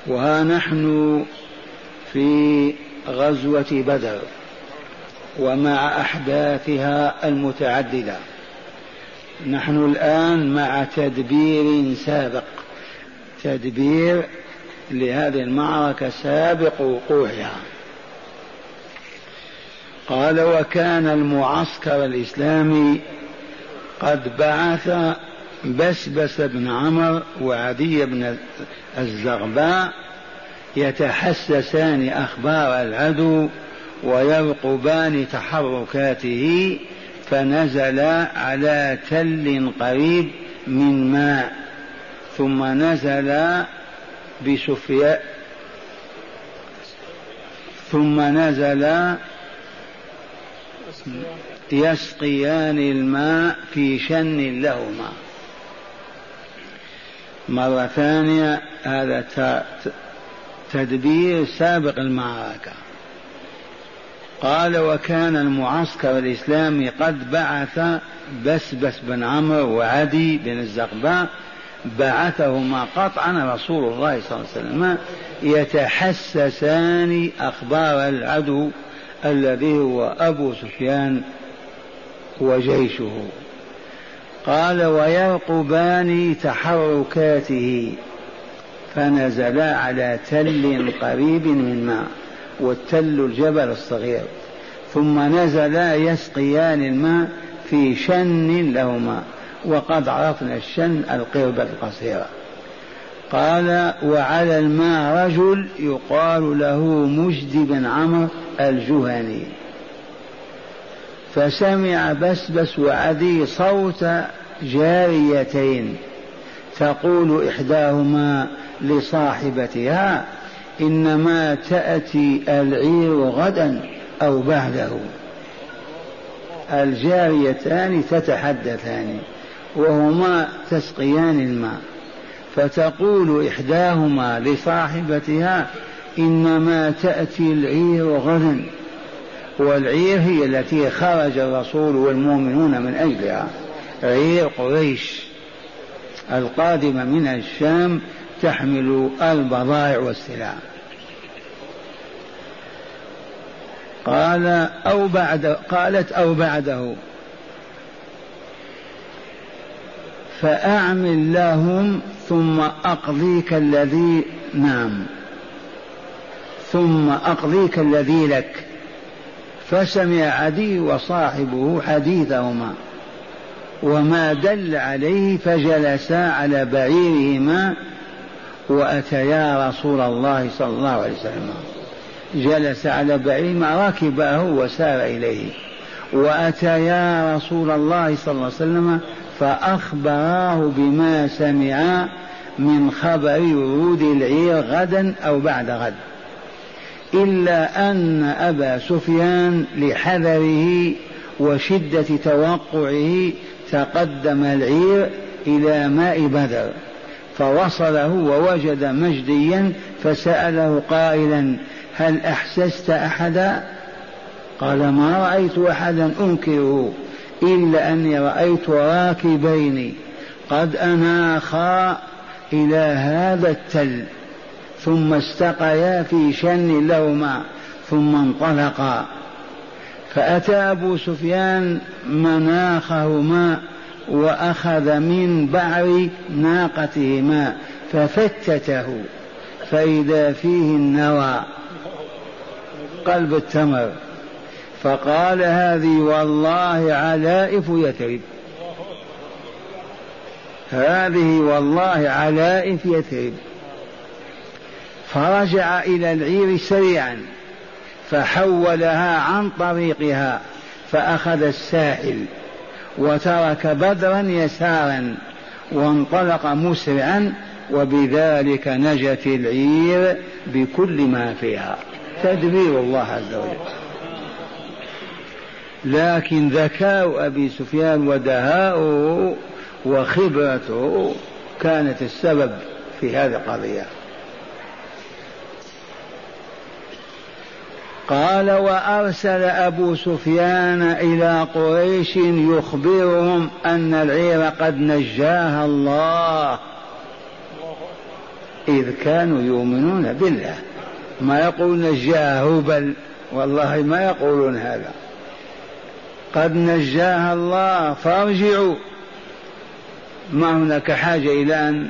وها نحن في غزوة بدر ومع أحداثها المتعددة. نحن الآن مع تدبير سابق، تدبير لهذه المعركة سابق وقوعها. قال: وكان المعسكر الإسلامي قد بعث بسبس بن عمرو وعدي بن الزغباء يتحسسان أخبار العدو ويرقبان تحركاته، فنزل على تل قريب من ماء، ثم نزل بسفيان، ثم نزل يسقيان الماء في شن لهما. مرة ثانية، هذا تدبير سابق المعركة. قال: وكان المعسكر الإسلامي قد بعث بسبس بن عمرو وعدي بن الزغباء، بعثهما قطعا رسول الله صلى الله عليه وسلم يتحسسان أخبار العدو الذي هو أبو سفيان وجيشه. قال: ويرقبان تحركاته، فنزلا على تل قريب من ماء، والتل الجبل الصغير، ثم نزلا يسقيان الماء في شن لهما، وقد عرفنا الشن القربة القصيرة. قال: وعلى الماء رجل يقال له مجد بن عمرو الجهني، فسمع بسبس وعدي صوت جاريتين تقول إحداهما لصاحبتها: إنما تأتي العير غدا أو بعده. الجاريتان تتحدثان وهما تسقيان الماء، فتقول إحداهما لصاحبتها: إنما تأتي العير غدا. والعير هي التي خرج الرسول والمؤمنون من أجلها، عير قريش القادمة من الشام تحمل البضائع والسلع. قالت أو بعده، فأعمل لهم ثم أقضيك الذي ثم أقضيك الذي لك. فسمع عدي وصاحبه حديثهما وما دل عليه، فجلسا على بعيرهما وأتيا رسول الله صلى الله عليه وسلم. جلس على بعيرهما، ركبه وسار إليه، وأتيا رسول الله صلى الله عليه وسلم فأخبراه بما سمع من خبر ورود العير غدا أو بعد غد، إلا أن أبا سفيان لحذره وشدة توقعه تقدم العير إلى ماء بدر، فوصله ووجد مجديا، فسأله قائلا: هل أحسست أحدا؟ قال: ما رأيت أحدا أنكره، إلا أني رأيت راكبين قد أناخا إلى هذا التل، ثم استقيا في شن لهما، ثم انطلقا. فأتى أبو سفيان مناخهما وأخذ من بعر ناقتهما ففتته، فإذا فيه النوى قلب التمر، فقال: هذه والله علائف يثرب، هذه والله علائف يثرب. فرجع إلى العير سريعا فحولها عن طريقها، فأخذ الساحل وترك بدرا يسارا وانطلق مسرعا، وبذلك نجت العير بكل ما فيها. تدبير الله عز وجل. لكن ذكاء أبي سفيان ودهاؤه وخبرته كانت السبب في هذه القضية. قال: وأرسل أبو سفيان إلى قريش يخبرهم أن العير قد نجاها الله، إذ كانوا يؤمنون بالله. ما يقولون نجاها هبل، والله ما يقولون هذا، قد نجاها الله فارجعوا. ما هناك حاجة إلى أن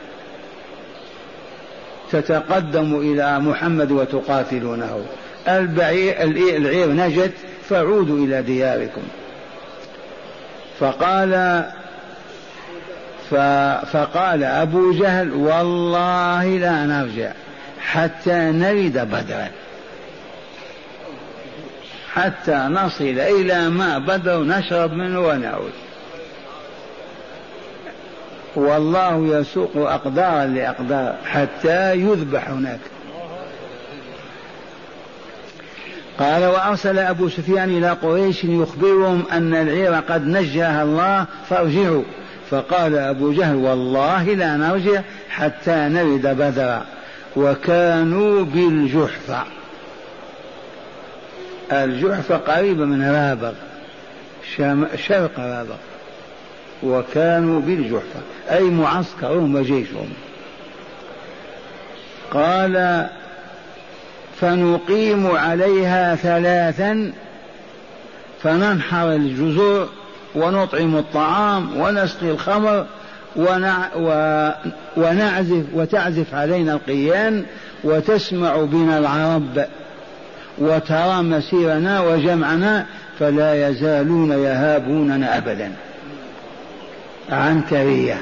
تتقدموا إلى محمد وتقاتلونه، العير نجت فعودوا إلى دياركم. فقال أبو جهل والله لا نرجع حتى نرد بدرا، حتى نصل إلى ماء بدر نشرب منه ونعود. والله يسوق أقدارا لأقدار حتى يذبح هناك. قال وأرسل أبو سفيان إلى قريش يخبرهم أن العير قد نجاها الله فارجعوا. فقال أبو جهل والله لا نرجع حتى نرد بدرا. وكانوا بالجحفة، الجحفة قريبة من رابغ، شرق رابغ، وكانوا بالجحفة أي معسكرهم وجيشهم. قال فنقيم عليها 3 فننحر الجزور ونطعم الطعام ونسقي الخمر وتعزف علينا القيان وتسمع بنا العرب وترى مسيرنا وجمعنا فلا يزالون يهابوننا أبدا. عنترية.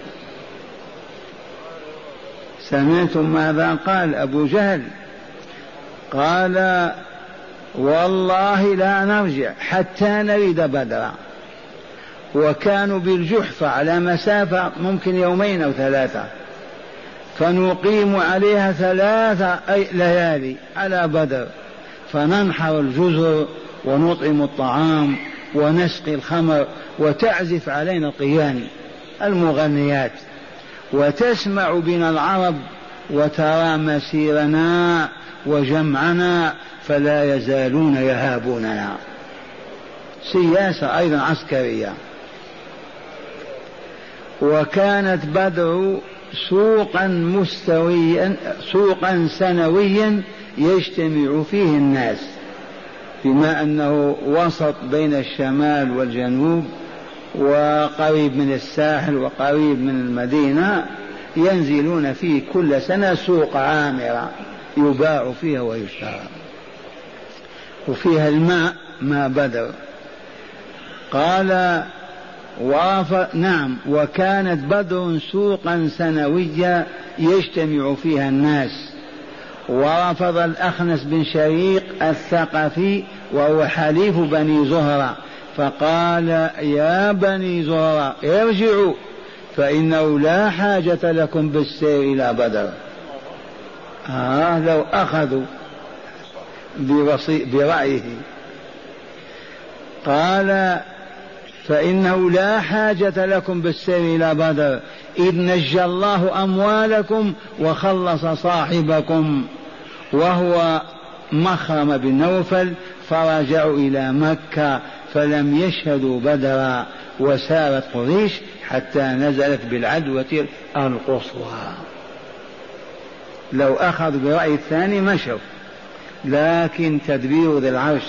سمعتم ماذا قال أبو جهل؟ قال والله لا نرجع حتى نرد بدرا. وكانوا بالجحفة على مسافة ممكن 2 أو 3، فنقيم عليها 3 ليالي على بدر، فننحر الجزر ونطعم الطعام ونسقي الخمر وتعزف علينا القيان المغنيات وتسمع بنا العرب وترى مسيرنا وجمعنا فلا يزالون يهابوننا. سياسة أيضا عسكرية. وكانت بدر سوقا سنويا يجتمع فيه الناس، بما أنه وسط بين الشمال والجنوب وقريب من الساحل وقريب من المدينة، ينزلون فيه كل سنة سوق عامرة يباع فيها ويشترى، وفيها الماء ماء بدر. قال نعم. وكانت بدر سوقا سنويا يجتمع فيها الناس. ورفض الأخنس بن شريق الثقفي وهو حليف بني زهرة، فقال يا بني زهرة ارجعوا فإنه لا حاجة لكم بالسير إلى بدر. لو أخذوا برأيه. قال فإنه لا حاجة لكم بالسير إلى بدر إذ نجى الله أموالكم وخلص صاحبكم وهو مخرم بن نوفل، فرجعوا إلى مكة فلم يشهدوا بدرا. وسارت قريش حتى نزلت بالعدوة القصوى. لو أخذوا برأي الثاني مشوا، لكن تدبير ذي العرش.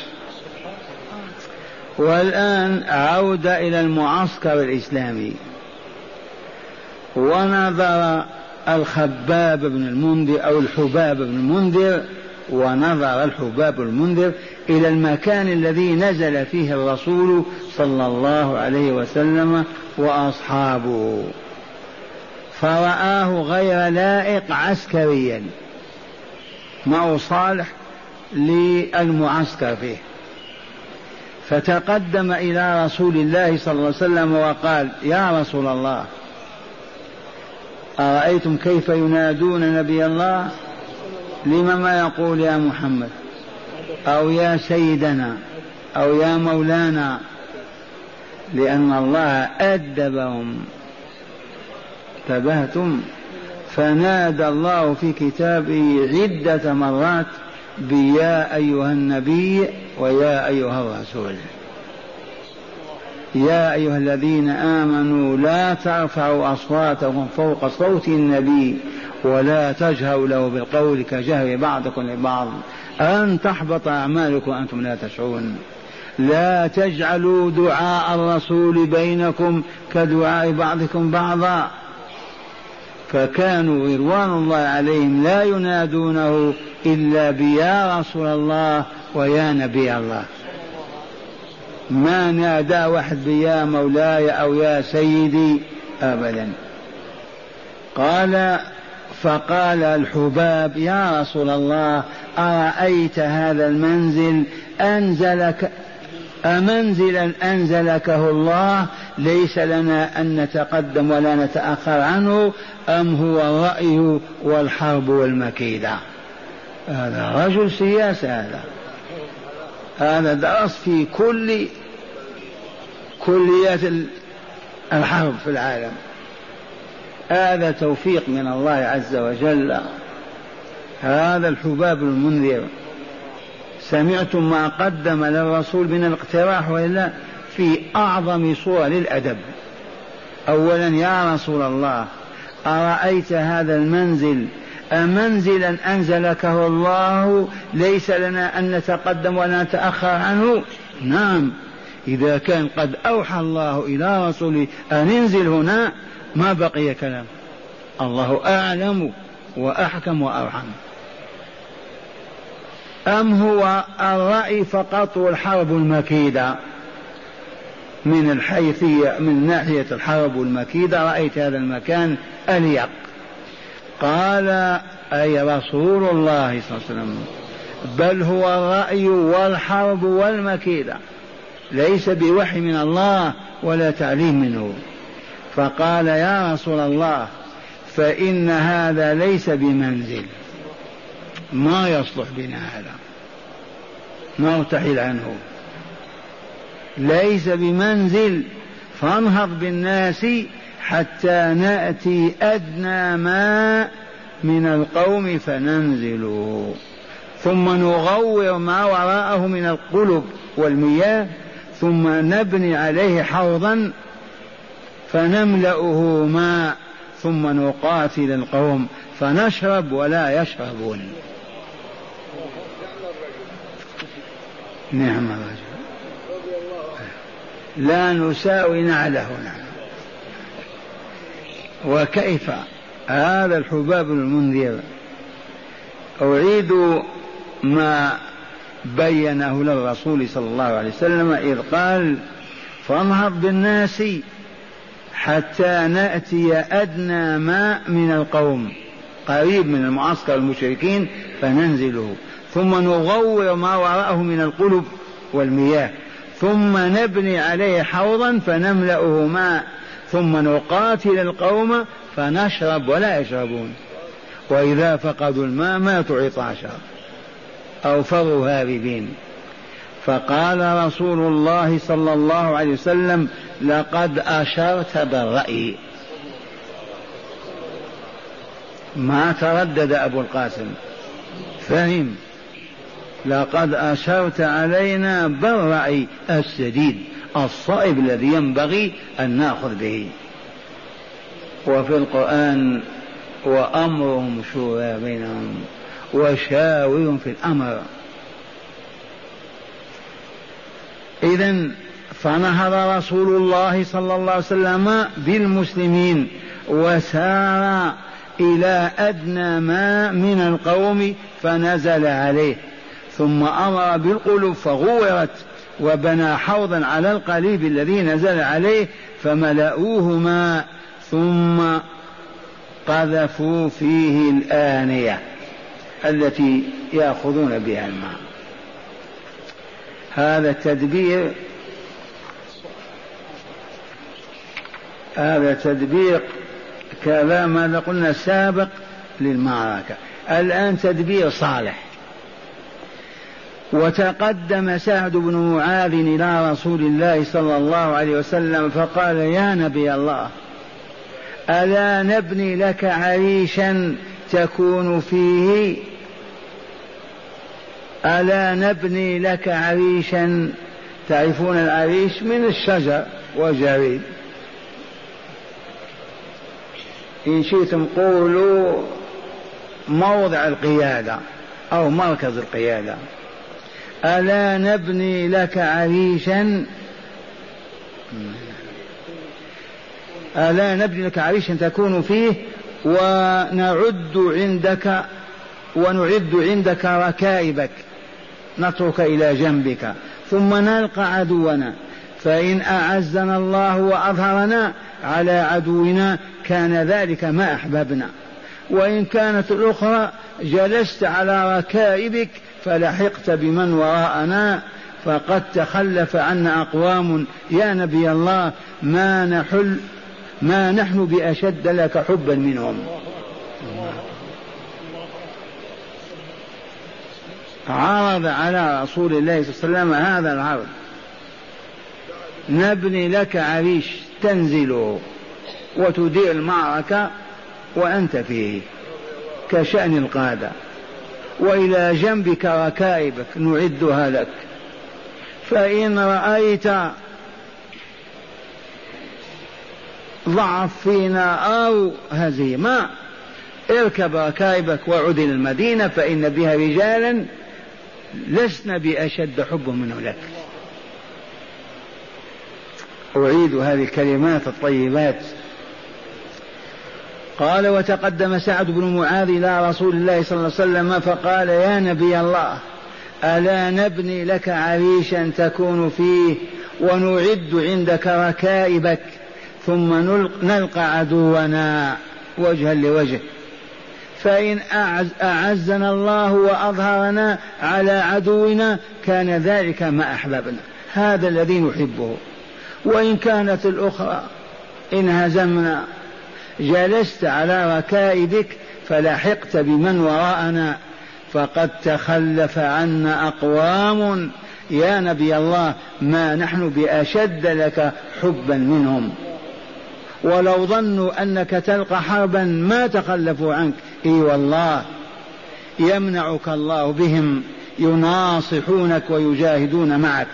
والآن عودة إلى المعسكر الإسلامي. ونظر الخباب بن المنذر أو الحباب بن المنذر، ونظر الحباب المنذر إلى المكان الذي نزل فيه الرسول صلى الله عليه وسلم وأصحابه، فرآه غير لائق عسكريا، ما هو صالح للمعسكر فيه. فتقدم إلى رسول الله صلى الله عليه وسلم وقال يا رسول الله أرأيتم كيف ينادون نبي الله؟ لما ما يقول يا محمد أو يا سيدنا أو يا مولانا؟ لأن الله أدبهم. انتبهتم؟ فنادى الله في كتابه عدة مرات بيا أيها النبي ويا أيها الرسول. يا أيها الذين آمنوا لا ترفعوا أصواتكم فوق صوت النبي ولا تجهروا له بالقول كجهر بعضكم لبعض أن تحبط أعمالكم وأنتم لا تشعرون. لا تجعلوا دعاء الرسول بينكم كدعاء بعضكم بعضا. فكانوا رضوان الله عليهم لا ينادونه إلا بيا رسول الله ويا نبي الله، ما نادى واحد بيا مولاي أو يا سيدي أبدا. فقال الحباب يا رسول الله أرأيت هذا المنزل أمنزلا أنزلكه الله ليس لنا أن نتقدم ولا نتأخر عنه، أم هو الرأي والحرب والمكيدة؟ هذا رجل سياسة، هذا درس في كل كليات الحرب في العالم. هذا توفيق من الله عز وجل. هذا الحباب المنذر سمعتم ما قدم للرسول من الاقتراح وإلا في أعظم صور للأدب. أولا يا رسول الله أرأيت هذا المنزل أمنزلا أنزلكه الله ليس لنا أن نتقدم ولا نتأخر عنه؟ نعم، إذا كان قد أوحى الله إلى رسوله أن انزل هنا ما بقي كلام. الله أعلم وأحكم وأرحم. أم هو الرأي فقط والحرب المكيدة؟ من الحيثية من ناحية الحرب والمكيدة رأيت هذا المكان أليق. قال أي رسول الله صلى الله عليه وسلم بل هو الرأي والحرب والمكيدة، ليس بوحي من الله ولا تعليم منه. فقال يا رسول الله فإن هذا ليس بمنزل، ما يصلح بنا هذا، نرتحل عنه، ليس بمنزل، فانهض بالناس حتى نأتي أدنى ما من القوم فننزله، ثم نغور ما وراءه من القلب والمياه، ثم نبني عليه حوضا فنملأه ماء، ثم نقاتل القوم فنشرب ولا يشربون. نعم الرجل، لا نساوي نعله نعم. وكيف هذا الحباب المنذر؟ أعيد ما بينه للرسول صلى الله عليه وسلم إذ قال فانهض بالناس حتى نأتي أدنى ماء من القوم قريب من المعسكر المشركين فننزله، ثم نغور ما وراءه من القلب والمياه، ثم نبني عليه حوضا فنملأه ماء، ثم نقاتل القوم فنشرب ولا يشربون، وإذا فقدوا الماء ماتوا عطاشا أو فروا هاربين. فقال رسول الله صلى الله عليه وسلم لقد أشرت بالرأي. ما تردد أبو القاسم، فهم، لقد أشرت علينا بالرأي السديد الصائب الذي ينبغي أن نأخذ به. وفي القرآن وأمرهم شورى بينهم وشاورهم في الأمر. إذن فنهض رسول الله صلى الله عليه وسلم بالمسلمين وسار إلى أدنى ما من القوم فنزل عليه، ثم أمر بالقلوب فغورت، وبنى حوضا على القليب الذي نزل عليه فملأوه ماء، ثم قذفوا فيه الآنية التي يأخذون بها الماء. هذا تدبير كلام ما قلنا سابق للمعركة، الآن تدبير صالح. وتقدم سعد بن معاذ إلى رسول الله صلى الله عليه وسلم فقال يا نبي الله ألا نبني لك عريشا تكون فيه؟ ألا نبني لك عريشا؟ تعرفون العريش من الشجر وجريد، إن شئتم قولوا موضع القيادة أو مركز القيادة. ألا نبني لك عريشا، ألا نبني لك عريشا تكون فيه ونعد عندك ركائبك، نترك إلى جنبك، ثم نلقى عدونا، فإن أعزنا الله وأظهرنا على عدونا كان ذلك ما أحببنا، وإن كانت الأخرى جلست على ركائبك فلحقت بمن وراءنا، فقد تخلف عنا أقوام يا نبي الله ما نحن بأشد لك حبا منهم. عرض على رسول الله صلى الله عليه وسلم هذا العرض: نبني لك عريش تنزل وتدير المعركة وأنت فيه كشأن القادة، وإلى جنبك ركائبك نعدها لك، فإن رأيت ضعف فينا أو هزيمة اركب ركائبك وعد إلى المدينة، فإن بها رجالا لسنا بأشد حب منه لك. أعيد هذه الكلمات الطيبات. قال: وتقدم سعد بن معاذ إلى رسول الله صلى الله عليه وسلم فقال: يا نبي الله، ألا نبني لك عريشا تكون فيه ونعد عندك ركائبك، ثم نلقى عدونا وجها لوجه، فإن أعزنا الله وأظهرنا على عدونا كان ذلك ما أحببنا، هذا الذي نحبه، وإن كانت الأخرى إن هزمنا جلست على ركائبك فلحقت بمن وراءنا، فقد تخلف عنا أقوام يا نبي الله ما نحن بأشد لك حبا منهم، ولو ظنوا أنك تلقى حربا ما تخلفوا عنك. اي والله يمنعك الله بهم، يناصحونك ويجاهدون معك.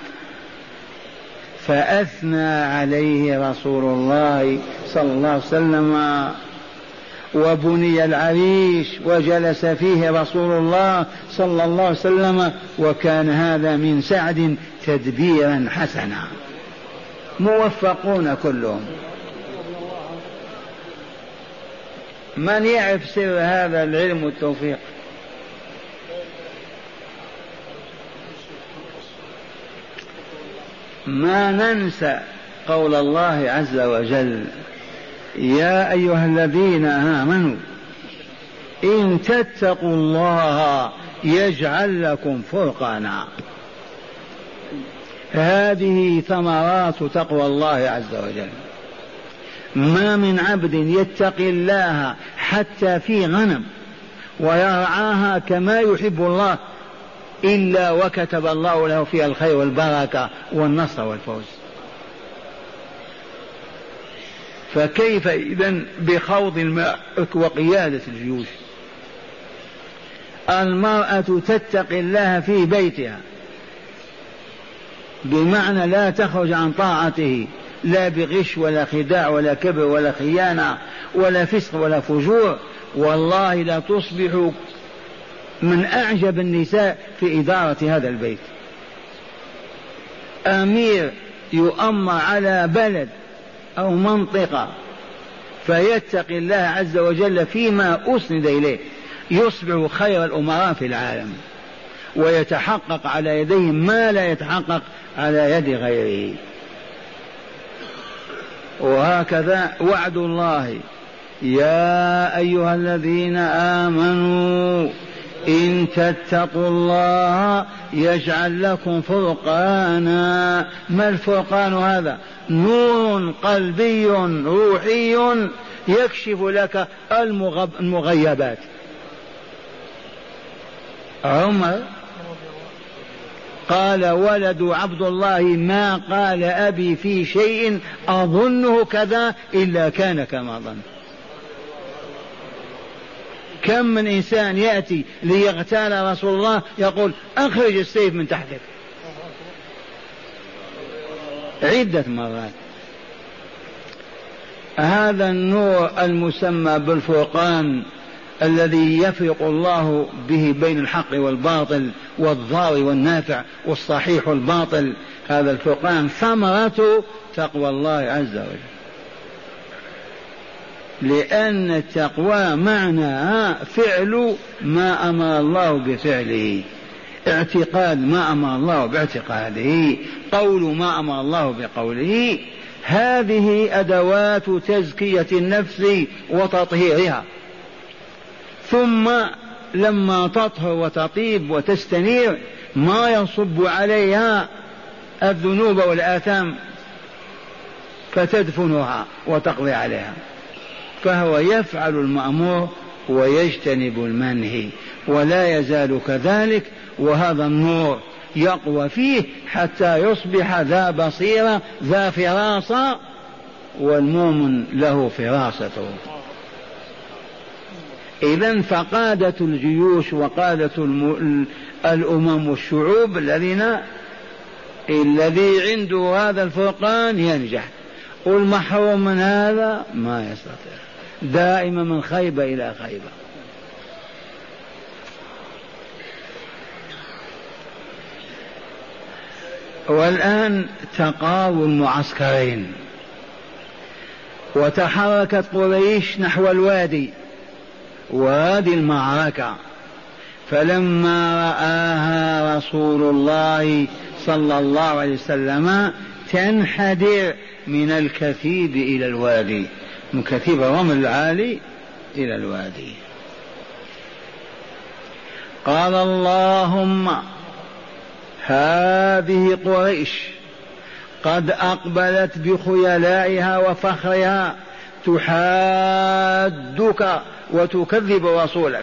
فأثنى عليه رسول الله صلى الله عليه وسلم، وبني العريش وجلس فيه رسول الله صلى الله عليه وسلم، وكان هذا من سعد تدبيرا حسنا، موفقون كلهم. من يعرف سر هذا العلم والتوفيق؟ ما ننسى قول الله عز وجل: يا أيها الذين آمنوا إن تتقوا الله يجعل لكم فرقانا. هذه ثمرات تقوى الله عز وجل. ما من عبد يتقي الله حتى في غنم ويرعاها كما يحب الله إلا وكتب الله له فيها الخير والبركة والنصر والفوز. فكيف إذن بخوض الماء وقيادة الجيوش؟ المرأة تتقي الله في بيتها، بمعنى لا تخرج عن طاعته، لا بغش ولا خداع ولا كبر ولا خيانة ولا فسق ولا فجور. والله لا تصبح من أعجب النساء في إدارة هذا البيت. أمير يؤمر على بلد أو منطقة فيتقي الله عز وجل فيما أسند إليه، يصبح خير الأمراء في العالم، ويتحقق على يديهم ما لا يتحقق على يد غيره. وهكذا وعد الله: يا أيها الذين آمنوا إن تتقوا الله يجعل لكم فرقانا. ما الفرقان هذا؟ نور قلبي روحي يكشف لك المغيبات. عمر قال: ولد عبد الله ما قال أبي في شيء أظنه كذا إلا كان كما ظن. كم من إنسان يأتي ليغتال رسول الله يقول: أخرج السيف من تحتك، عدة مرات. هذا النور المسمى بالفرقان الذي يفرق الله به بين الحق والباطل والضار والنافع والصحيح والباطل، هذا الفرقان ثمرة تقوى الله عز وجل. لأن التقوى معناها فعل ما أمر الله بفعله، اعتقاد ما أمر الله باعتقاده، قول ما أمر الله بقوله. هذه أدوات تزكية النفس وتطهيرها. ثم لما تطهر وتطيب وتستنير ما يصب عليها الذنوب والآثام فتدفنها وتقضي عليها، فهو يفعل المأمور ويجتنب المنهي، ولا يزال كذلك. وهذا النور يقوى فيه حتى يصبح ذا بصيرة ذا فراسة، والمؤمن له فراسته. إذن فقادة الجيوش وقادة الأمم والشعوب الذي عنده هذا الفرقان ينجح، والمحروم من هذا ما يستطيع، دائما من خيبة إلى خيبة. والآن تقاوى المعسكرين، وتحركت قريش نحو الوادي، وادي المعركة. فلما رآها رسول الله صلى الله عليه وسلم تنحدر من الكثيب إلى الوادي، من كثيب الرمل العالي إلى الوادي، قال اللهم هذه قريش قد أقبلت بخيلائها وفخرها تحادك وتكذب رسولك،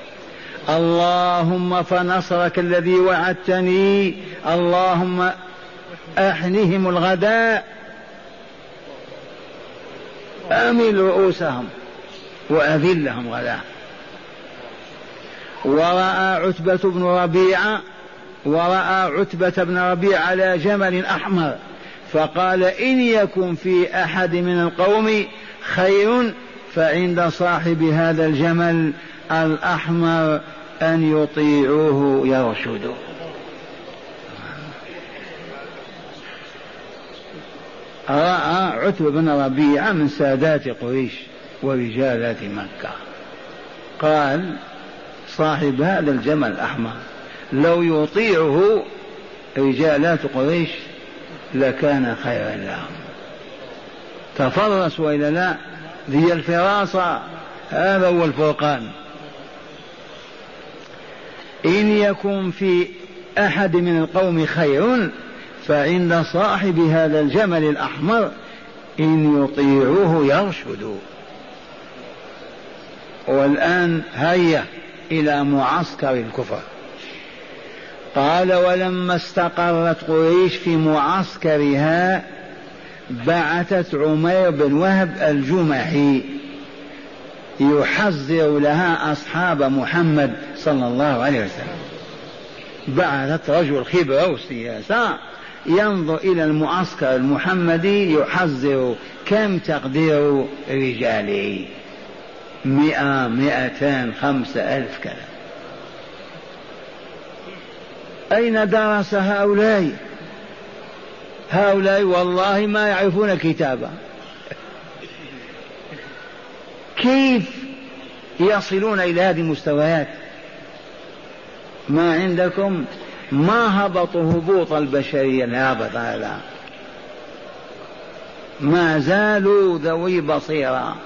اللهم فنصرك الذي وعدتني، اللهم أحنهم الغداء، أمل رؤوسهم وأذلهم غداء. ورأى عتبة بن ربيعة على جمل أحمر، فقال إن يكن في أحد من القوم خير فعند صاحب هذا الجمل الأحمر أن يطيعوه يرشدوا. رأى عتبة بن ربيعة من سادات قريش ورجالات مكة، قال صاحب هذا الجمل الأحمر لو يطيعه رجالات قريش لكان خيرا لهم. تفرس وإلا لا، ذي الفراسة، هذا هو الفرقان. إن يكن في أحد من القوم خير فعند صاحب هذا الجمل الأحمر إن يطيعوه يرشدوا. والآن هيا إلى معسكر الكفر. قال ولما استقرت قريش في معسكرها بعثت عمير بن وهب الجمحي يحذر لها أصحاب محمد صلى الله عليه وسلم. بعثت رجل خبرة وسياسة ينظر إلى المعسكر المحمدي يحذر كم تقدير رجاله، 100 200 5,000 كذا. أين درس هؤلاء والله ما يعرفون الكتابة. كيف يصلون إلى هذه المستويات؟ ما عندكم ما هبطوا هبوط البشرية الهابط هذا، ما زالوا ذوي بصيرة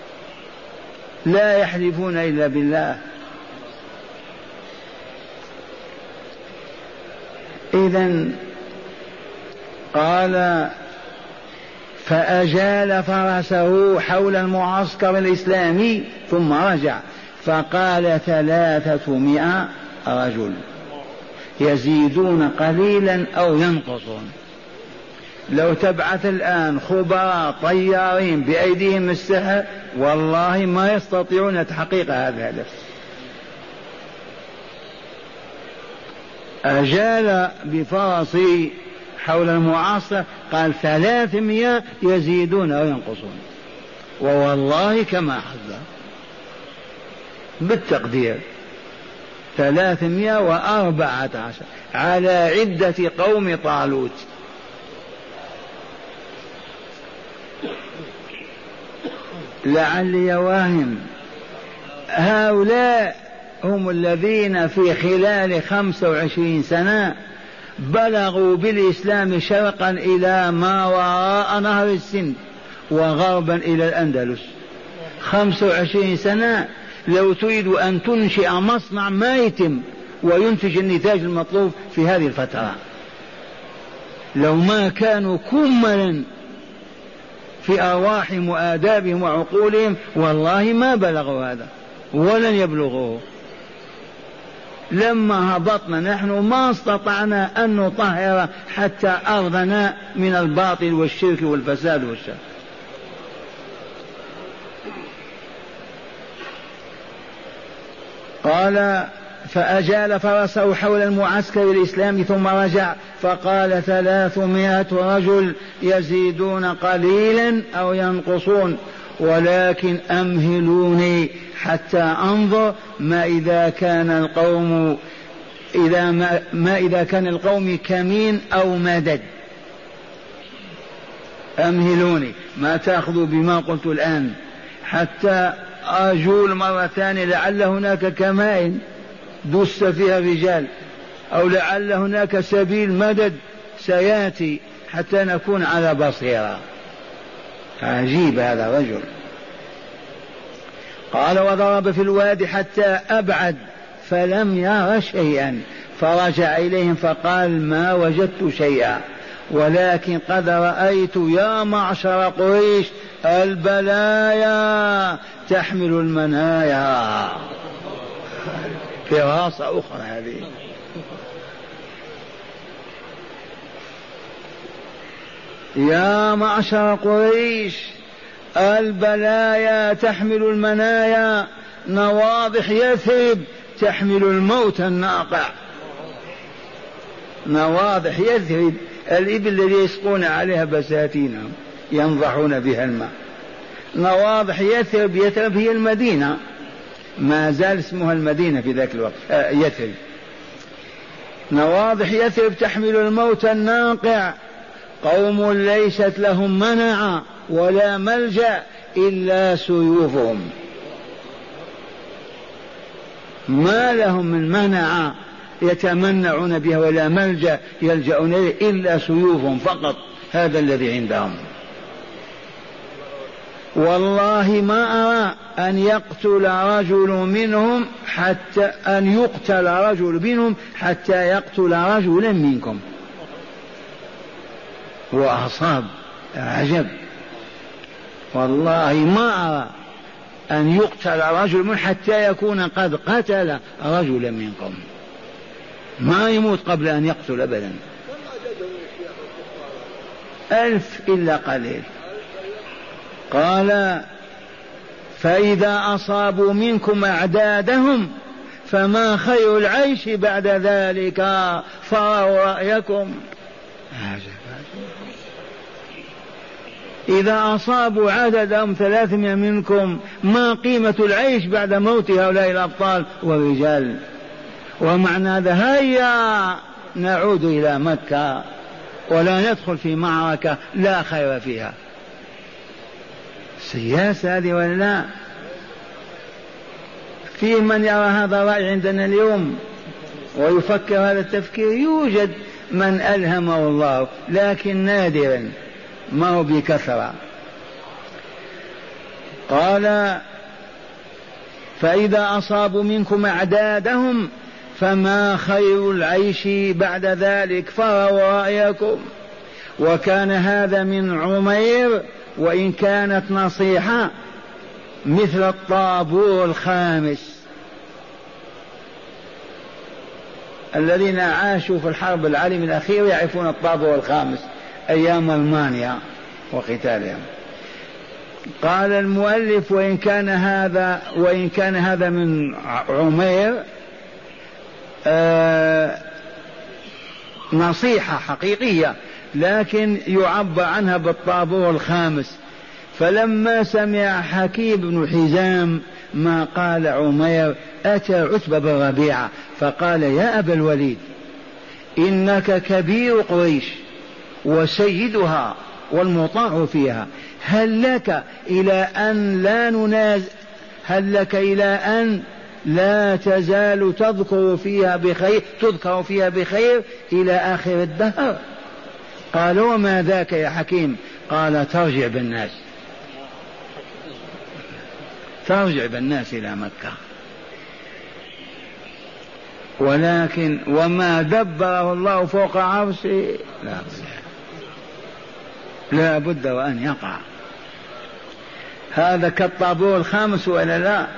لا يحلفون إلا بالله. إذن قال فأجال فرسه حول المعسكر الإسلامي ثم رجع فقال 300 رجل يزيدون قليلا أو ينقصون. لو تبعث الآن خبراء طيارين بأيديهم السحر والله ما يستطيعون تحقيق هذا الهدف. أجال بفرسه حول المعسكر قال 300 يزيدون أو ينقصون، ووالله كما حذر. بالتقدير 314 على عدة قوم طالوت. لعلي واهم هؤلاء هم الذين في خلال 25 سنة بلغوا بالإسلام شرقا إلى ما وراء نهر السند وغربا إلى الأندلس. 25 سنة لو تريد أن تنشئ مصنع ما يتم وينتج النتاج المطلوب في هذه الفترة. لو ما كانوا كملا في أرواحهم وآدابهم وعقولهم والله ما بلغوا هذا ولن يبلغوه. لما هبطنا نحن ما استطعنا أن نطهر حتى أرضنا من الباطل والشرك والفساد والشر. قال فأجال فرسه حول المعسكر الإسلامي ثم رجع فقال 300 رجل يزيدون قليلا أو ينقصون ولكن أمهلوني حتى أنظر ما إذا كان القوم كمين أو مدد. أمهلوني ما تأخذوا بما قلت الآن حتى أجول مرة ثانية لعل هناك كمائن دس فيها رجال أو لعل هناك سبيل مدد سيأتي حتى نكون على بصيرة. عجيب هذا الرجل. قال وضرب في الوادي حتى أبعد فلم ير شيئا فرجع إليهم فقال ما وجدت شيئا ولكن قد رأيت يا معشر قريش البلايا تحمل المنايا. فراسة أخرى هذه. يا معشر قريش البلايا تحمل المنايا نواضح يثرب تحمل الموت الناقع. نواضح يثرب الإبل الذي يسقون عليها بساتينهم ينضحون بها الماء. نواضح يثرب هي المدينة ما زال اسمها المدينة في ذاك الوقت يثرب. نواضح يثرب تحمل الموت الناقع قوم ليست لهم منع ولا ملجأ إلا سيوفهم. ما لهم من منع يتمنعون بها ولا ملجأ يلجأون إليه إلا سيوفهم فقط. هذا الذي عندهم. والله ما أرى أن يقتل رجل منهم حتى يقتل رجلا منكم. وأصاب عجب. والله ما أرى أن يقتل رجل من حتى يكون قد قتل رجلا منكم. ما يموت قبل أن يقتل أبدا. 1000 إلا قليل. قال فإذا أصابوا منكم أعدادهم فما خير العيش بعد ذلك فروا رأيكم. إذا أصابوا عددهم 300 منكم ما قيمة العيش بعد موت هؤلاء الأبطال والرجال. ومعنى هذا هيا نعود إلى مكة ولا ندخل في معركة لا خير فيها. سياسة هذه ولا لا؟ في من يرى هذا الرأي عندنا اليوم ويفكر هذا التفكير؟ يوجد من ألهمه الله لكن نادرا ما هو بكثرة. قال فإذا أصابوا منكم أعدادهم فما خير العيش بعد ذلك فروا رأيكم. وكان هذا من عمير وإن كانت نصيحة مثل الطابور الخامس. الذين عاشوا في الحرب العالمية الأخيرة يعرفون الطابور الخامس أيام ألمانيا وقتالهم. قال المؤلف وإن كان هذا من عمير نصيحة حقيقية لكن يعبر عنها بالطابور الخامس. فلما سمع حكيم بن حزام ما قال عمير أتى عتبة بن ربيعة فقال يا أبا الوليد إنك كبير قريش وسيدها والمطاع فيها، هل لك إلى أن لا تزال تذكر فيها بخير إلى آخر الدهر؟ قال وما ذاك يا حكيم؟ قال ترجع بالناس إلى مكة. ولكن وما دبره الله فوق عرشه لا بد وأن يقع. هذا كالطابور الخامس ولا لا؟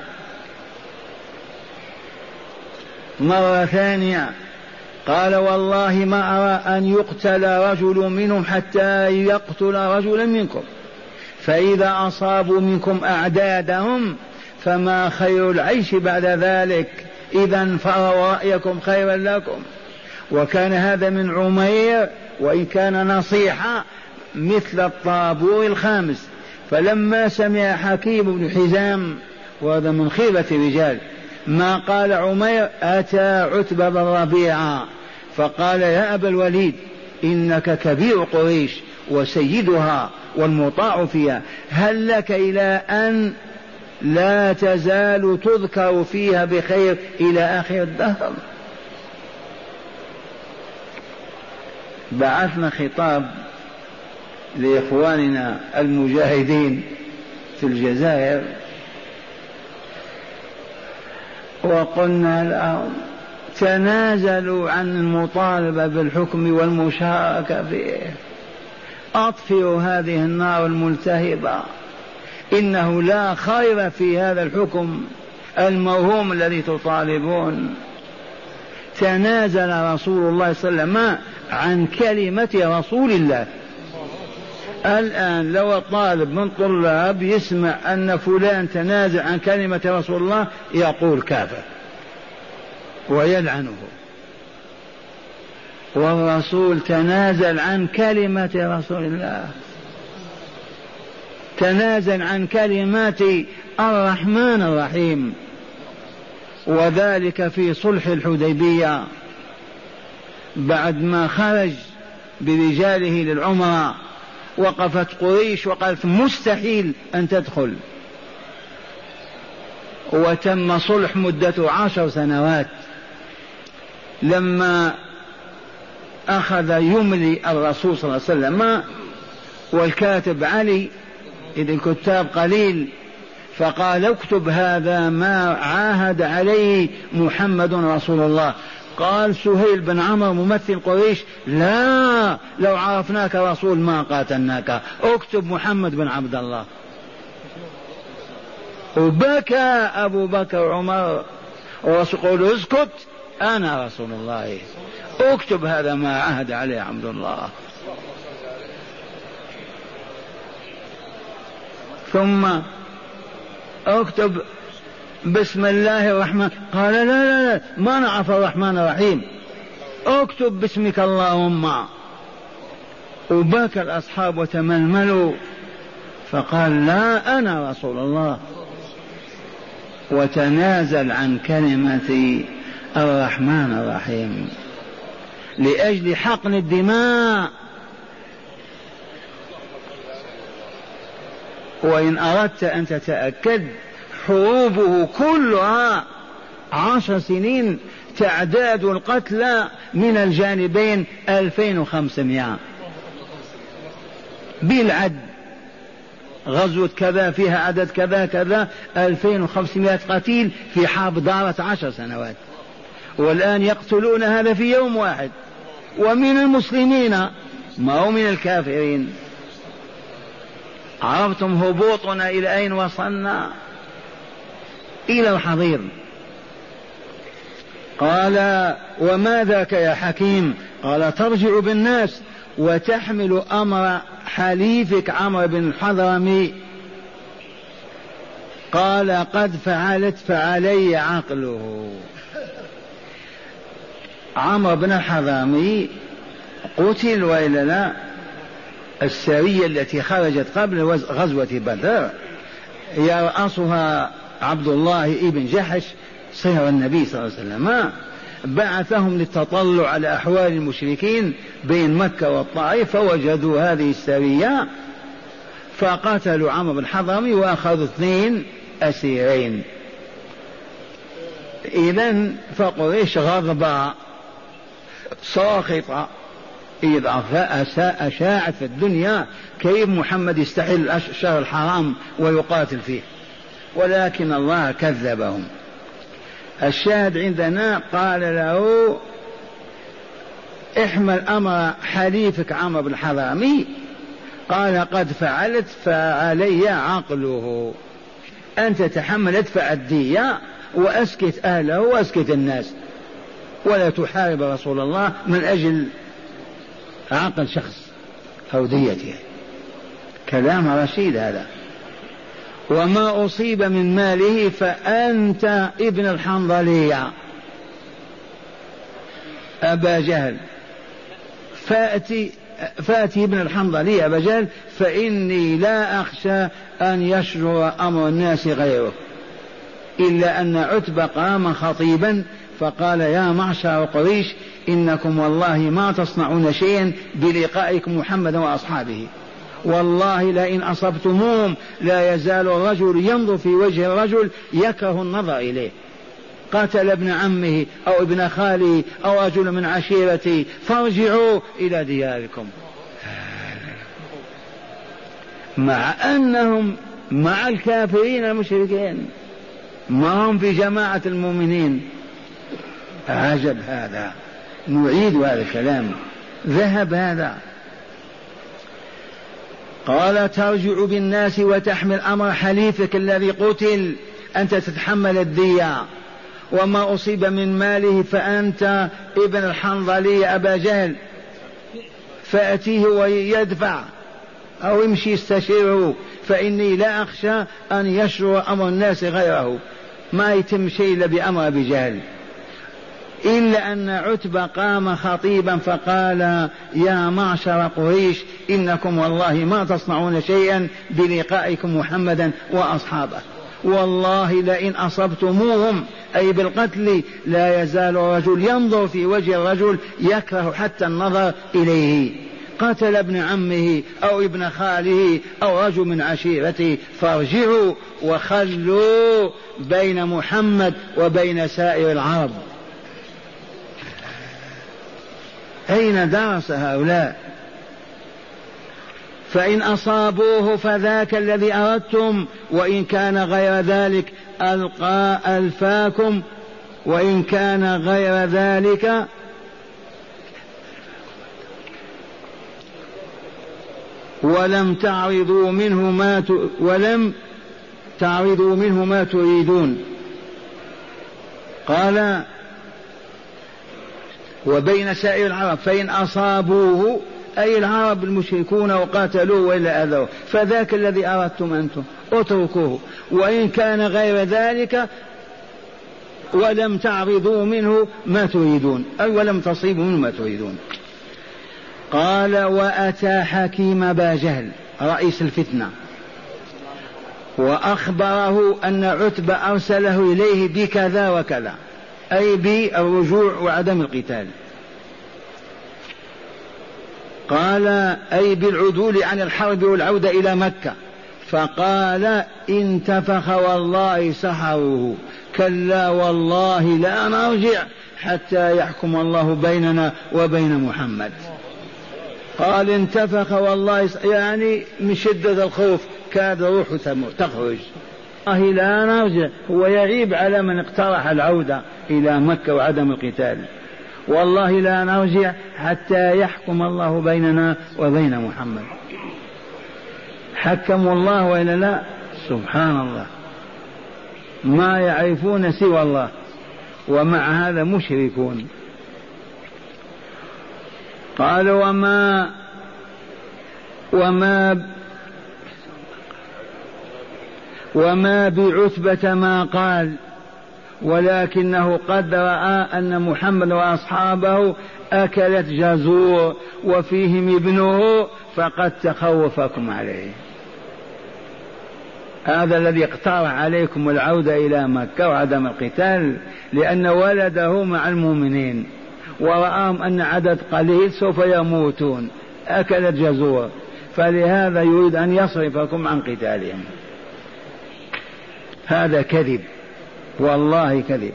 مرة ثانية قال والله ما أرى أن يقتل رجل منهم حتى يقتل رجلا منكم، فإذا أصابوا منكم أعدادهم فما خير العيش بعد ذلك، إذا فروا رأيكم خيرا لكم. وكان هذا من عمير وإن كان نصيحة مثل الطابور الخامس. فلما سمع حكيم بن حزام وهذا من خيبة الرجال ما قال عمير أتى عتبة بن ربيعة فقال يا أبا الوليد إنك كبير قريش وسيدها والمطاع فيها، هل لك إلى أن لا تزال تذكر فيها بخير إلى آخر الدهر؟ بعثنا خطاب لإخواننا المجاهدين في الجزائر وقلنا لهم تنازلوا عن المطالبة بالحكم والمشاركة فيه، أطفئوا هذه النار الملتهبة، إنه لا خير في هذا الحكم الموهوم الذي تطالبون. تنازل رسول الله صلى الله عليه وسلم عن كلمة رسول الله. الآن لو طالب من طلاب يسمع أن فلان تنازل عن كلمة رسول الله يقول كافر ويلعنه، والرسول تنازل عن كلمة رسول الله، تنازل عن كلمات الرحمن الرحيم، وذلك في صلح الحديبية بعد ما خرج برجاله للعمرة وقفت قريش وقالت مستحيل أن تدخل، وتم صلح مدته 10 سنوات. لما أخذ يملي الرسول صلى الله عليه وسلم والكاتب علي إذ الكتاب قليل فقال اكتب هذا ما عاهد عليه محمد رسول الله. قال سهيل بن عمرو ممثل قريش لا، لو عرفناك رسول ما قاتلناك، اكتب محمد بن عبد الله. وبكى أبو بكر وعمر والرسول قال اسكت أنا رسول الله، اكتب هذا ما عهد عليه عبد الله. ثم اكتب بسم الله الرحمن، قال لا لا لا ما نعرف الرحمن الرحيم، اكتب باسمك اللهم. وبكى الأصحاب وتململوا، فقال لا أنا رسول الله، وتنازل عن كلمة الرحمن الرحيم لأجل حقن الدماء. وإن أردت أن تتأكد حروبه كلها 10 سنين، تعداد القتلى من الجانبين 2500 بالعد، غزوة كذا فيها عدد كذا كذا، 2500 قتيل في حرب دارت 10 سنوات. والآن يقتلون هذا في يوم واحد، ومن المسلمين ما هو من الكافرين. عرفتم هبوطنا إلى أين وصلنا؟ إلى الحضيض. قال وما ذاك يا حكيم؟ قال ترجع بالناس وتحمل أمر حليفك عمرو بن الحضرمي. قال قد فعلت فعلي عقله. عمرو بن الحضرمي قتل وإلا لا؟ السرية التي خرجت قبل غزوة بدر يرأسها عبد الله ابن جحش صهر النبي صلى الله عليه وسلم، بعثهم للتطلع على أحوال المشركين بين مكة والطائف، فوجدوا هذه السرية فقتلوا عمرو بن حضرمي وأخذوا 2 أسيرين. إذن فقريش غضبة ساخطة إذا أشاعت في الدنيا كيف محمد يستحل الشهر الحرام ويقاتل فيه، ولكن الله كذبهم. الشاهد عندنا قال له احمل أمر حليفك عمرو بن حضرمي، قال قد فعلت فعلي عقله، أنت تحمل ادفع الدية وأسكت أهله وأسكت الناس، ولا تحارب رسول الله من أجل عقل شخص أو ديته. كلام رشيد هذا. وما أصيب من ماله فأنت ابن الحنظلية أبا جهل، فأتي ابن الحنظلية أبا جهل، فإني لا أخشى أن يشجر أمر الناس غيره. إلا أن عتبة قام خطيبا فقال يا معشر قريش إنكم والله ما تصنعون شيئا بلقائكم محمدا وأصحابه، والله لئن أصبتموهم لا يزال الرجل ينظر في وجه الرجل يكره النظر إليه، قتل ابن عمه أو ابن خاله أو رجل من عشيرتي، فارجعوا إلى دياركم. مع أنهم مع الكافرين المشركين، ما هم في جماعة المؤمنين. عجب هذا، نعيد هذا الكلام، ذهب هذا. قال ترجع بالناس وتحمل أمر حليفك الذي قتل، أنت تتحمل الدية. وما أصيب من ماله فأنت ابن الحنظلية أبا جهل، فأتيه ويدفع أو يمشي يستشيره، فإني لا أخشى أن يشرع أمر الناس غيره، ما يتم شيء إلا بأمر أبي جهل. إلا أن عتبة قام خطيبا فقال يا معشر قريش إنكم والله ما تصنعون شيئا بلقائكم محمدا وأصحابه، والله لئن أصبتموهم أي بالقتل لا يزال الرجل ينظر في وجه الرجل يكره حتى النظر إليه، قتل ابن عمه أو ابن خاله أو رجل من عشيرته، فارجعوا وخلوا بين محمد وبين سائر العرب. أين درس هؤلاء؟ فإن أصابوه فذاك الذي أردتم، وإن كان غير ذلك ألفاكم، وإن كان غير ذلك ولم تعرضوا منه ما تريدون. قال وبين سائر العرب، فإن أصابوه أي العرب المشركون وقاتلوه وإلا أذوه فذاك الذي أردتم أنتم اتركوه، وإن كان غير ذلك ولم تعرضوا منه ما تريدون أي ولم تصيبوا منه ما تريدون. قال وأتى حكيم أبا جهل رئيس الفتنة وأخبره أن عتبة أرسله إليه بكذا وكذا، أي بالرجوع وعدم القتال. قال أي بالعدول عن الحرب والعودة إلى مكة. فقال انتفخ والله سحروه، كلا والله لا نرجع حتى يحكم الله بيننا وبين محمد. قال انتفخ والله يعني من شدة الخوف كاد روحه تخرج، والله لا نرجع، هو يعيب على من اقترح العودة إلى مكة وعدم القتال، والله لا نرجع حتى يحكم الله بيننا وبين محمد. حكموا الله وإلا لا؟ سبحان الله، ما يعرفون سوى الله، ومع هذا مشركون. قال وما بعتبة ما قال، ولكنه قد رأى أن محمد وأصحابه أكلت جزور وفيهم ابنه فقد تخوفكم عليه. هذا الذي اقترح عليكم العودة إلى مكة وعدم القتال، لأن ولده مع المؤمنين ورآهم أن عدد قليل سوف يموتون، أكلت جزور، فلهذا يريد أن يصرفكم عن قتالهم. هذا كذب، والله كذب.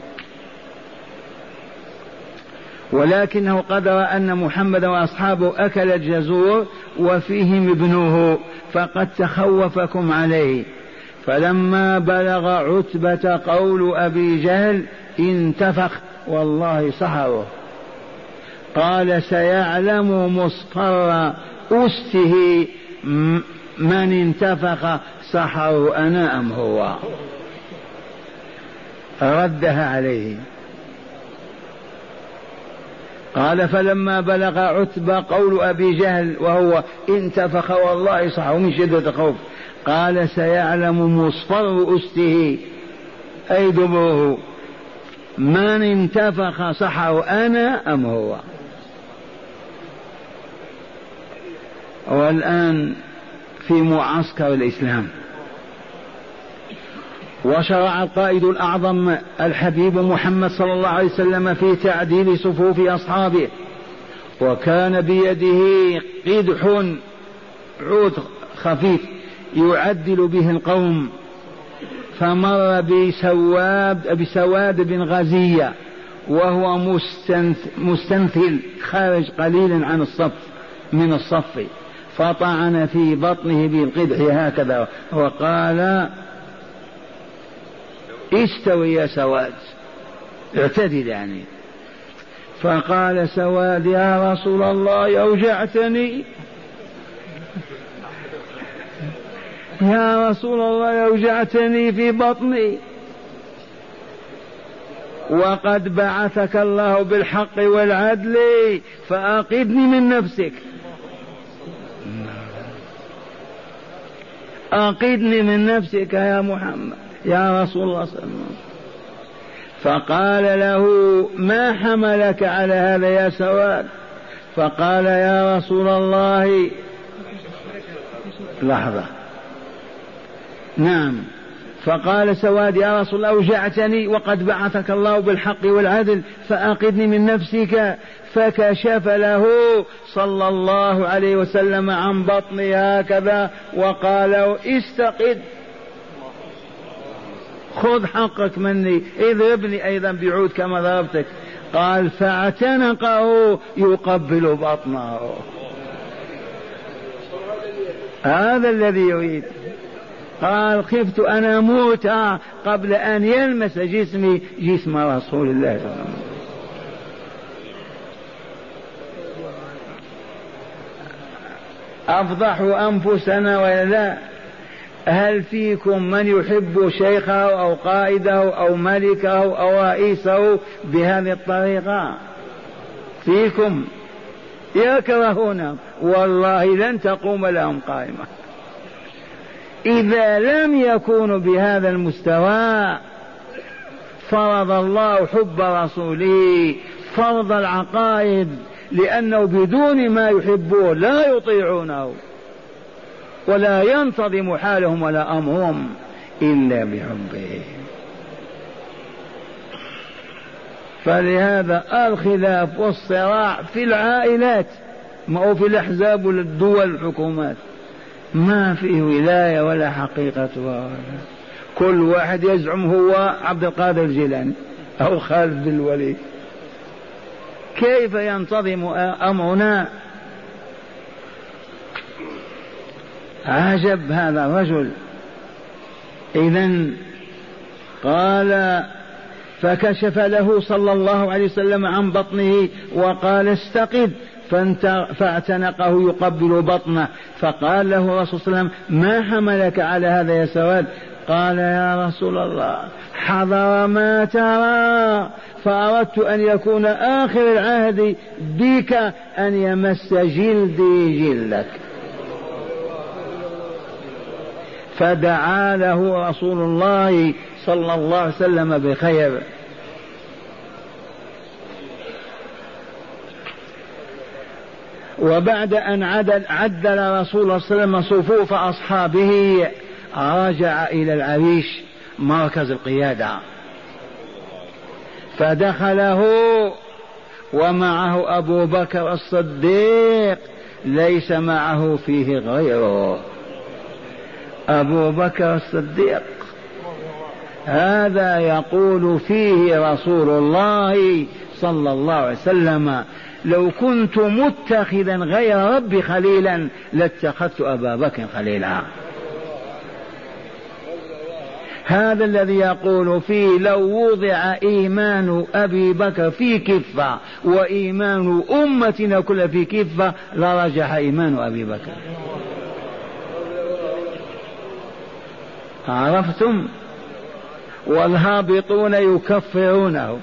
ولكنه قدر أن محمد وأصحابه أكلت جزور وفيهم ابنه فقد تخوفكم عليه. فلما بلغ عتبة قول أبي جهل انتفخ، والله سحره، قال سيعلم مصفر أسته من انتفخ سحره أنا أم هو. ردها عليه. قال فلما بلغ عتبة قول أبي جهل وهو انتفخ والله سحره من شدة الخوف، قال سيعلم مصفر أسته أي دبره من انتفخ سحره أنا أم هو. والآن في معسكر الإسلام، وشرع القائد الأعظم الحبيب محمد صلى الله عليه وسلم في تعديل صفوف أصحابه، وكان بيده قدح عود خفيف يعدل به القوم، فمر بسواد بن غزية وهو مستنثل خارج قليلا عن الصف من الصف، فطعن في بطنه بالقدح هكذا وقال استوي يا سواد، اعتدل يعني. فقال سواد يا رسول الله أوجعتني، يا رسول الله أوجعتني في بطني، وقد بعثك الله بالحق والعدل فأقدني من نفسك، أقدني من نفسك يا محمد يا رسول الله صلى الله عليه وسلم. فقال له ما حملك على هذا يا سواد؟ فقال يا رسول الله لحظة، نعم. فقال سواد يا رسول الله أوجعتني وقد بعثك الله بالحق والعدل فأقدني من نفسك. فكشف له صلى الله عليه وسلم عن بطني هكذا وقال استقد، خذ حقك مني، اضربني أيضا بعود كما ضربتك. قال فاعتنقه يقبل بطنه. هذا الذي يريد. قال خفت أن أموت قبل أن يلمس جسمي جسم رسول الله صلى الله عليه وسلم. أفضحوا أنفسنا ولا لا؟ هل فيكم من يحب شيخه أو قائده أو ملكه أو رئيسه بهذه الطريقة؟ فيكم يكرهون، والله لن تقوم لهم قائمة إذا لم يكونوا بهذا المستوى. فرض الله حب رسوله فرض العقائد، لأنه بدون ما يحبون لا يطيعونه ولا ينتظم حالهم ولا أمرهم إلا بحبه. فلهذا الخلاف والصراع في العائلات، ما هو في الأحزاب والدول والحكومات، ما فيه ولاية ولا حقيقة ولا. كل واحد يزعم هو عبد القادر الجيلاني أو خالد بن الوليد. كيف ينتظم أمرنا؟ عجب هذا الرجل. إذن قال فكشف له صلى الله عليه وسلم عن بطنه وقال استقد، فاعتنقه يقبل بطنه. فقال له الرسول صلى الله عليه وسلم ما حملك على هذا يا سواد؟ قال يا رسول الله حضر ما ترى، فأردت أن يكون آخر العهد بك أن يمس جلدي جلدك. فدعا له رسول الله صلى الله عليه وسلم بخير. وبعد أن عدل رسول الله صلى الله عليه وسلم صفوف أصحابه رجع إلى العريش مركز القيادة، فدخله ومعه أبو بكر الصديق ليس معه فيه غيره. أبو بكر الصديق هذا يقول فيه رسول الله صلى الله عليه وسلم: لو كنت متخذا غير ربي خليلا لاتخذت أبا بكر خليلا. هذا الذي يقول فيه: لو وضع إيمان أبي بكر في كفة وإيمان أمتنا كلها في كفة لرجح إيمان أبي بكر. عرفتم؟ والهابطون يكفرونه،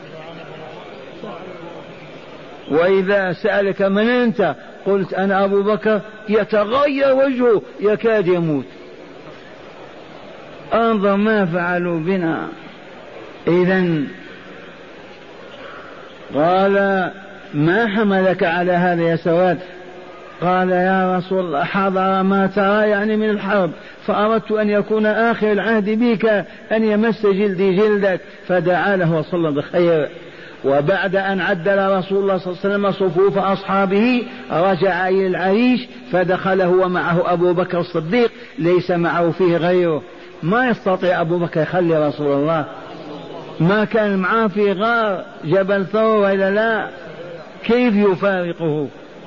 وإذا سألك من أنت قلت أنا أبو بكر يتغير وجهه يكاد يموت. انظر ما فعلوا بنا. إذن قال: ما حملك على هذا يا سواد؟ قال: يا رسول الله حضر ما ترى يعني من الحرب، فأردت أن يكون آخر العهد بك أن يمس جلدي جلدك، فدعا له وصلى بخير. وبعد أن عدل رسول الله صلى الله عليه وسلم صفوف أصحابه رجع إلى العريش، فدخله ومعه أبو بكر الصديق ليس معه فيه غيره. ما يستطيع أبو بكر يخلي رسول الله، ما كان معه في غار جبل ثور إلا لا، كيف يفارقه؟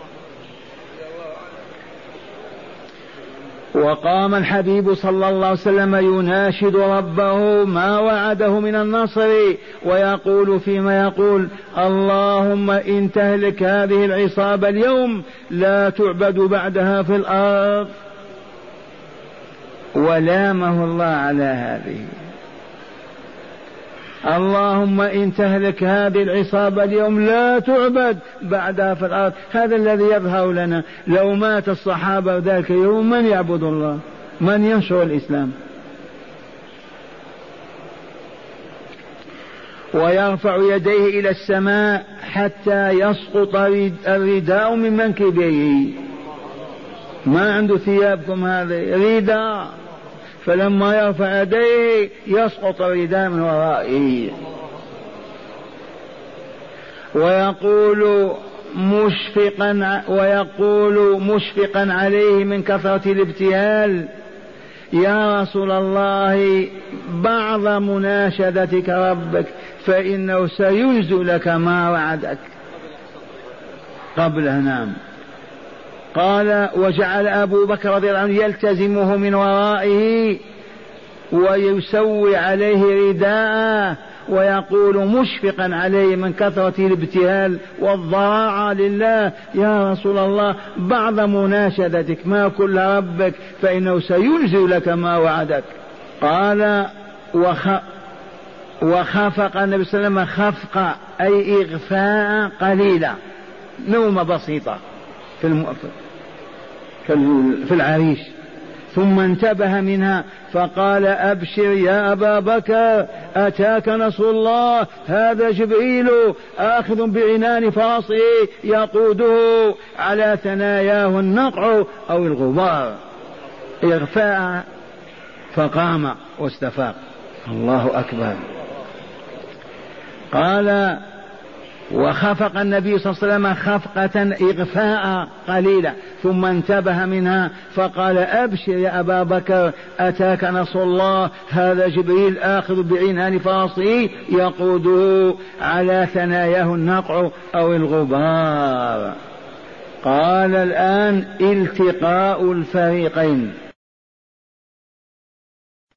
وقام الحبيب صلى الله عليه وسلم يناشد ربه ما وعده من النصر، ويقول فيما يقول: اللهم إن تهلك هذه العصابة اليوم لا تعبد بعدها في الأرض. ولامه الله على هذه: اللهم إن تهلك هذه العصابة اليوم لا تعبد بعدها في الأرض. هذا الذي يظهر لنا. لو مات الصحابة ذلك اليوم من يعبد الله؟ من ينشر الإسلام؟ ويرفع يديه إلى السماء حتى يسقط الرداء من منكبيه. ما عنده ثيابكم هذه رداء، فلما يرفع يديه يسقط الرداء من ورائه. ويقول مشفقا عليه من كثرة الابتهال: يا رسول الله بعض مناشدتك ربك فإنه سينزل لك ما وعدك. قبل نام قال: وجعل أبو بكر رضي الله عنه يلتزمه من ورائه ويسوي عليه رداءه، ويقول مشفقا عليه من كثرة الابتهال والضراعة لله: يا رسول الله بعض مناشدتك ما كل ربك فإنه سينزل لك ما وعدك. قال: وخفق النبي صلى الله عليه وسلم خفق أي إغفاء قليلة، نومة بسيطة في العريش، ثم انتبه منها فقال: أبشر يا أبا بكر أتاك نصر الله، هذا جبريل آخذ بعنان فرسه يقوده على ثناياه النقع أو الغبار. إغفاء. فقام واستفاق. الله أكبر. قال: وخفق النبي صلى الله عليه وسلم خفقة إغفاء قليلة، ثم انتبه منها فقال: أبشر يا أبا بكر أتاك نصر الله، هذا جبريل آخذ بعنان فرسه يقوده على ثناياه النقع أو الغبار. قال: الآن التقاء الفريقين.